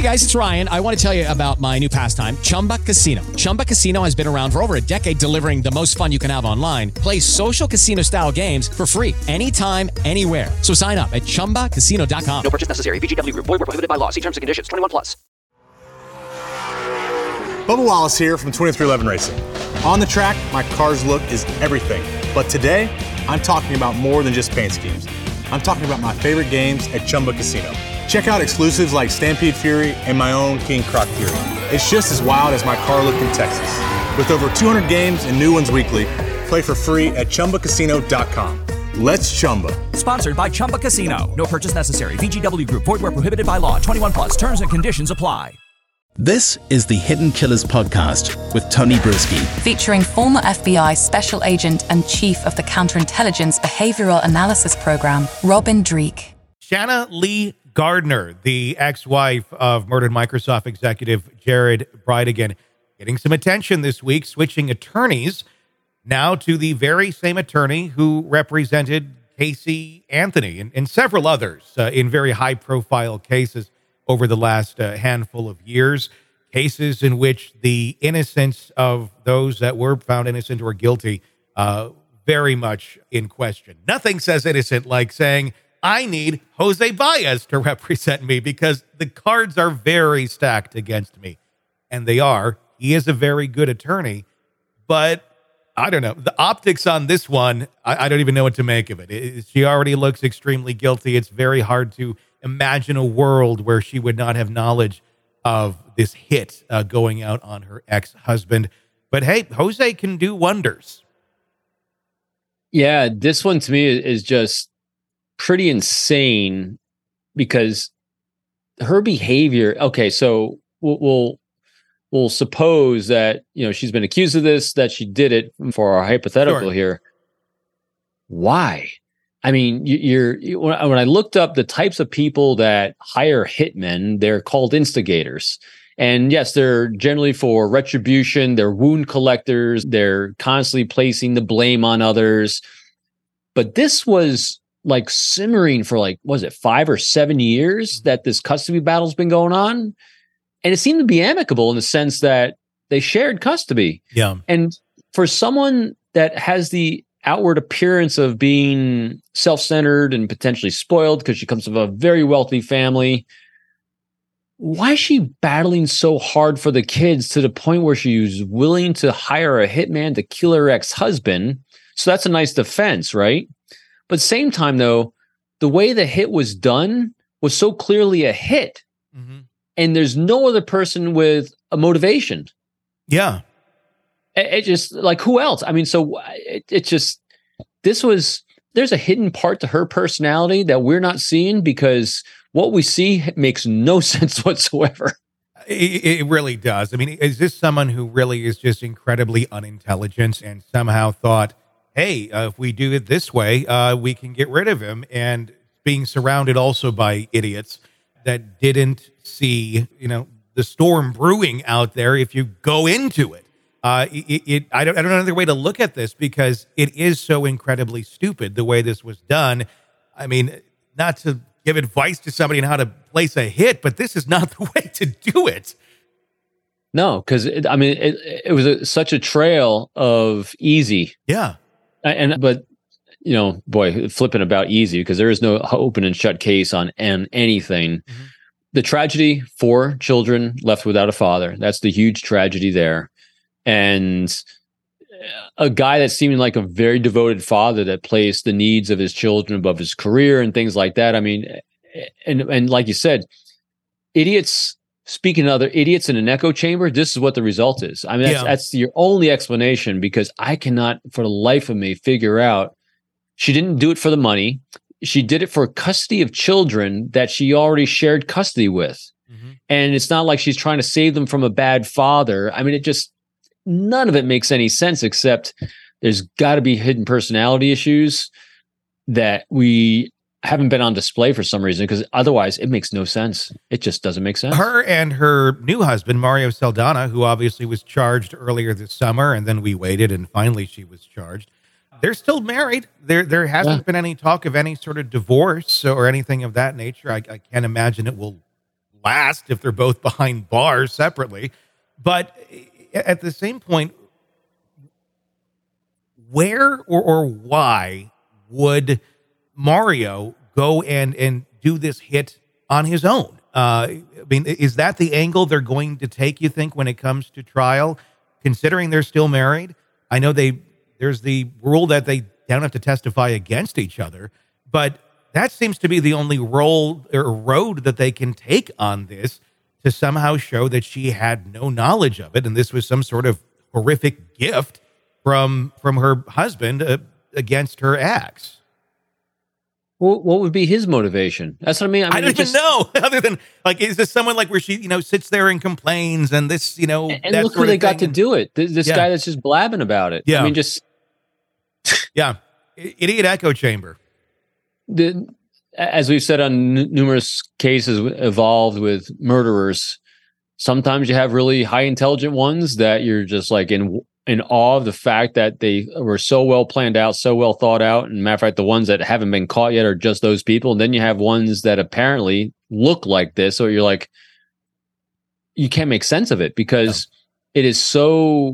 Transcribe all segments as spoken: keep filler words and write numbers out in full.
Hey guys, it's Ryan. I want to tell you about my new pastime, Chumba Casino. Chumba Casino has been around for over a decade, delivering the most fun you can have online. Play social casino style games for free anytime, anywhere. So sign up at chumba casino dot com. No purchase necessary. V G W Group. Void where prohibited by law. See terms and conditions. twenty-one plus. Bubba Wallace here from twenty-three eleven Racing. On the track, my car's look is everything. But today, I'm talking about more than just paint schemes. I'm talking about my favorite games at Chumba Casino. Check out exclusives like Stampede Fury and my own King Croc Fury. It's just as wild as my car look in Texas. With over two hundred games and new ones weekly, play for free at chumba casino dot com. Let's Chumba. Sponsored by Chumba Casino. No purchase necessary. V G W Group. Void where prohibited by law. twenty-one plus. Terms and conditions apply. This is the Hidden Killers podcast with Tony Brueski. Featuring former F B I Special Agent and Chief of the Counterintelligence Behavioral Analysis Program, Robin Dreeke. Shanna Lee Gardner, the ex-wife of murdered Microsoft executive Jared Bridegan, getting some attention this week, switching attorneys now to the very same attorney who represented Casey Anthony and, and several others uh, in very high-profile cases over the last uh, handful of years, cases in which the innocence of those that were found innocent or guilty uh, very much in question. Nothing says innocent like saying, I need Jose Baez to represent me, because the cards are very stacked against me. And they are. He is a very good attorney. But I don't know. The optics on this one, I, I don't even know what to make of it. it. She already looks extremely guilty. It's very hard to imagine a world where she would not have knowledge of this hit uh, going out on her ex-husband. But hey, Jose can do wonders. Yeah, this one to me is just pretty insane, because her behavior. Okay, so we'll, we'll we'll suppose that, you know, she's been accused of this, that she did it for our hypothetical sure. here. Why? I mean, you, you're you, when I looked up the types of people that hire hitmen, they're called instigators. And yes, they're generally for retribution. They're wound collectors. They're constantly placing the blame on others. But this was like simmering for like, was it five or seven years that this custody battle's been going on? And it seemed to be amicable in the sense that they shared custody. Yeah. And for someone that has the outward appearance of being self-centered and potentially spoiled because she comes from a very wealthy family, why is she battling so hard for the kids to the point where she's willing to hire a hitman to kill her ex-husband? So that's a nice defense, right? But same time, though, the way the hit was done was so clearly a hit. Mm-hmm. And there's no other person with a motivation. Yeah. It, it just, like, who else? I mean, so it, it just, this was, there's a hidden part to her personality that we're not seeing, because what we see makes no sense whatsoever. It, it really does. I mean, is this someone who really is just incredibly unintelligent and somehow thought, hey, uh, if we do it this way, uh, we can get rid of him, and being surrounded also by idiots that didn't see, you know, the storm brewing out there if you go into it. Uh, it, it I don't I don't know another way to look at this, because it is so incredibly stupid the way this was done. I mean, not to give advice to somebody on how to place a hit, but this is not the way to do it. No, because, I mean, it, it was a, such a trail of easy. Yeah. And but you know, boy, flipping about easy, because there is no open and shut case on and anything. Mm-hmm. The tragedy, four children left without a father. That's the huge tragedy there. And a guy that seemed like a very devoted father that placed the needs of his children above his career and things like that. I mean, and and like you said, idiots speaking to other idiots in an echo chamber, this is what the result is. I mean, that's, yeah. that's your only explanation, because I cannot for the life of me figure out. She didn't do it for the money. She did it for custody of children that she already shared custody with. Mm-hmm. And it's not like she's trying to save them from a bad father. I mean, it just, none of it makes any sense, except there's got to be hidden personality issues that we haven't been on display for some reason, because otherwise it makes no sense. It just doesn't make sense. Her and her new husband, Mario Saldana, who obviously was charged earlier this summer, and then we waited and finally she was charged. They're still married. There there hasn't yeah. been any talk of any sort of divorce or anything of that nature. I, I can't imagine it will last if they're both behind bars separately. But at the same point, where or, or why would Mario go and, and do this hit on his own? Uh, I mean, is that the angle they're going to take, you think, when it comes to trial, considering they're still married? I know they there's the rule that they don't have to testify against each other, but that seems to be the only role or road that they can take on this to somehow show that she had no knowledge of it, and this was some sort of horrific gift from from her husband uh, against her ex. Well, what would be his motivation? That's what I mean. I, mean, I don't just, even know. Other than, like, is this someone like where she, you know, sits there and complains and this, you know, and, and look who they got to do it. This, this yeah. guy that's just blabbing about it. Yeah. I mean, just yeah, idiot echo chamber. The, as we've said on n- numerous cases evolved with murderers, sometimes you have really high intelligent ones that you're just like in in awe of the fact that they were so well planned out, so well thought out. And matter of fact, the ones that haven't been caught yet are just those people. And then you have ones that apparently look like this. So you're like, you can't make sense of it because no. it is so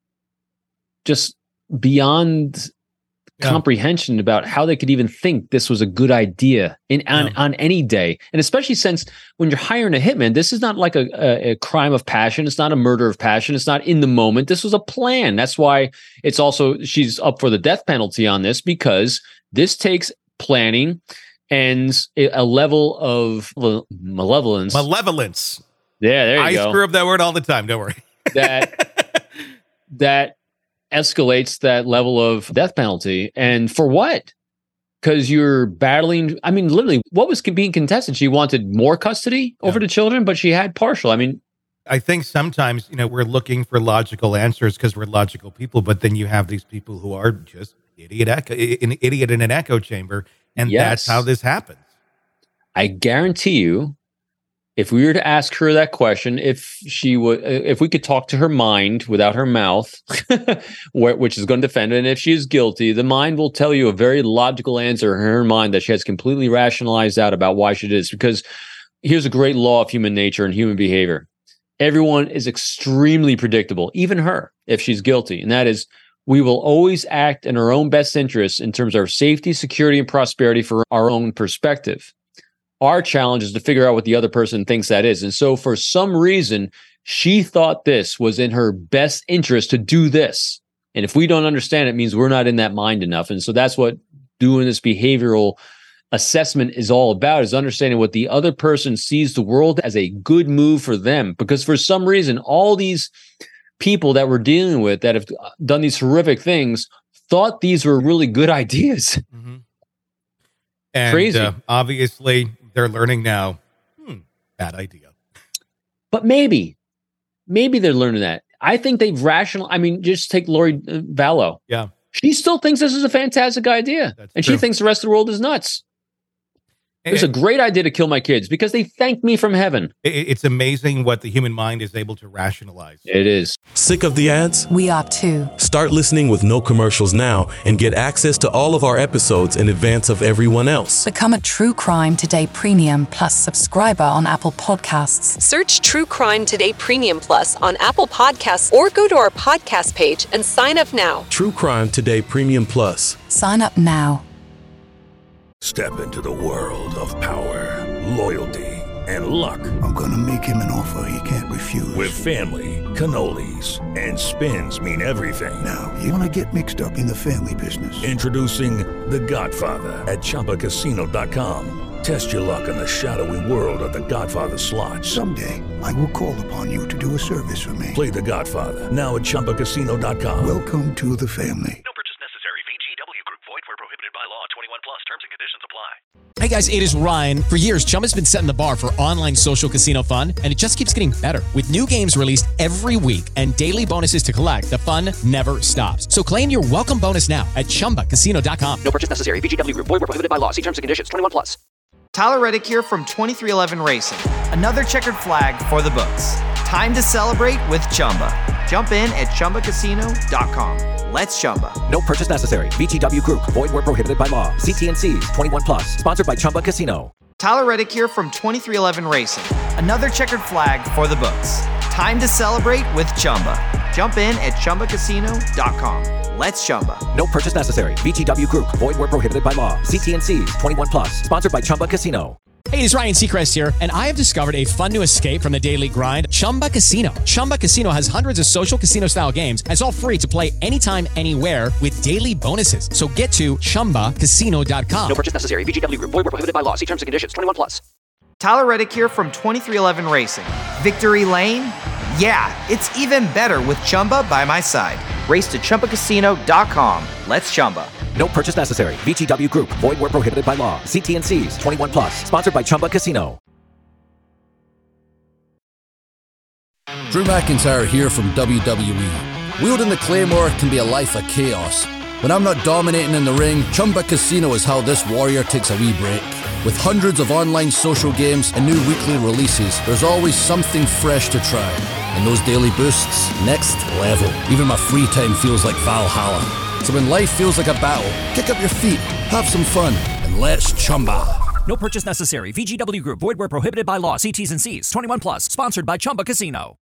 just beyond yeah. comprehension about how they could even think this was a good idea in on, yeah. on any day. And especially since when you're hiring a hitman, this is not like a, a, a crime of passion. It's not a murder of passion. It's not in the moment. This was a plan. That's why it's also, she's up for the death penalty on this, because this takes planning and a level of malevolence. Malevolence. Yeah, there you I go. I screw up that word all the time. Don't worry. that that escalates that level of death penalty. And for what? Because you're battling. I mean, literally, what was being contested? She wanted more custody over yeah. the children, but she had partial. I mean, I think sometimes, you know, we're looking for logical answers because we're logical people, but then you have these people who are just idiot, echo, an idiot in an echo chamber, and yes. that's how this happens. I guarantee you, if we were to ask her that question, if she would, if we could talk to her mind without her mouth, which is going to defend her, and if she is guilty, the mind will tell you a very logical answer in her mind that she has completely rationalized out about why she did this. Because here's a great law of human nature and human behavior. Everyone is extremely predictable, even her, if she's guilty. And that is, we will always act in our own best interests in terms of our safety, security, and prosperity for our own perspective. Our challenge is to figure out what the other person thinks that is. And so for some reason, she thought this was in her best interest to do this. And if we don't understand it, it means we're not in that mind enough. And so that's what doing this behavioral assessment is all about, is understanding what the other person sees the world as a good move for them. Because for some reason, all these people that we're dealing with that have done these horrific things thought these were really good ideas. Mm-hmm. And Crazy. Uh, obviously, they're learning now, hmm, bad idea. But maybe, maybe they're learning that. I think they've rational. I mean, just take Lori uh, Vallow. Yeah. She still thinks this is a fantastic idea. That's and true. She thinks the rest of the world is nuts. And, it was a great idea to kill my kids because they thanked me from heaven. It, it's amazing what the human mind is able to rationalize. It is. Sick of the ads? We are too. Start listening with no commercials now and get access to all of our episodes in advance of everyone else. Become a True Crime Today Premium Plus subscriber on Apple Podcasts. Search True Crime Today Premium Plus on Apple Podcasts or go to our podcast page and sign up now. True Crime Today Premium Plus. Sign up now. Step into the world of power, loyalty, and luck. I'm gonna make him an offer he can't refuse. With family, cannolis, and spins mean everything. Now, you wanna get mixed up in the family business. Introducing The Godfather at Chumba Casino dot com. Test your luck in the shadowy world of The Godfather slot. Someday, I will call upon you to do a service for me. Play The Godfather, now at Chumba Casino dot com. Welcome to the family. No purchase necessary. V G W Group. Void where prohibited by law. twenty-one plus. Terms and conditions apply. Hey guys, it is Ryan. For years, Chumba's been setting the bar for online social casino fun, and it just keeps getting better. With new games released every week and daily bonuses to collect, the fun never stops. So claim your welcome bonus now at Chumba Casino dot com. No purchase necessary. V G W Group. Void where prohibited by law. See terms and conditions. twenty-one plus. Tyler Reddick here from twenty-three eleven Racing. Another checkered flag for the books. Time to celebrate with Chumba. Jump in at Chumba Casino dot com. Let's Chumba. No purchase necessary. V G W Group. Void where prohibited by law. See T and C's. twenty-one plus. Sponsored by Chumba Casino. Tyler Reddick here from twenty-three eleven Racing. Another checkered flag for the books. Time to celebrate with Chumba. Jump in at Chumba Casino dot com. Let's Chumba. No purchase necessary. V G W Group. Void where prohibited by law. See T and C's. twenty-one plus. Sponsored by Chumba Casino. Hey, it's Ryan Seacrest here, and I have discovered a fun new escape from the daily grind, Chumba Casino. Chumba Casino has hundreds of social casino-style games, and it's all free to play anytime, anywhere with daily bonuses. So get to Chumba Casino dot com. No purchase necessary. V G W Group. Void where prohibited by law. See terms and conditions. twenty-one plus. Tyler Reddick here from twenty-three eleven Racing. Victory Lane? Yeah, it's even better with Chumba by my side. Race to Chumba Casino dot com. Let's Chumba. No purchase necessary. V G W Group. Void where prohibited by law. See T and C's. twenty-one plus. Sponsored by Chumba Casino. Drew McIntyre here from W W E. Wielding the Claymore can be a life of chaos. When I'm not dominating in the ring, Chumba Casino is how this warrior takes a wee break. With hundreds of online social games and new weekly releases, there's always something fresh to try. And those daily boosts, next level. Even my free time feels like Valhalla. So when life feels like a battle, kick up your feet, have some fun, and let's Chumba. No purchase necessary. V G W Group. Void where prohibited by law. See T's and C's. twenty-one plus. Sponsored by Chumba Casino.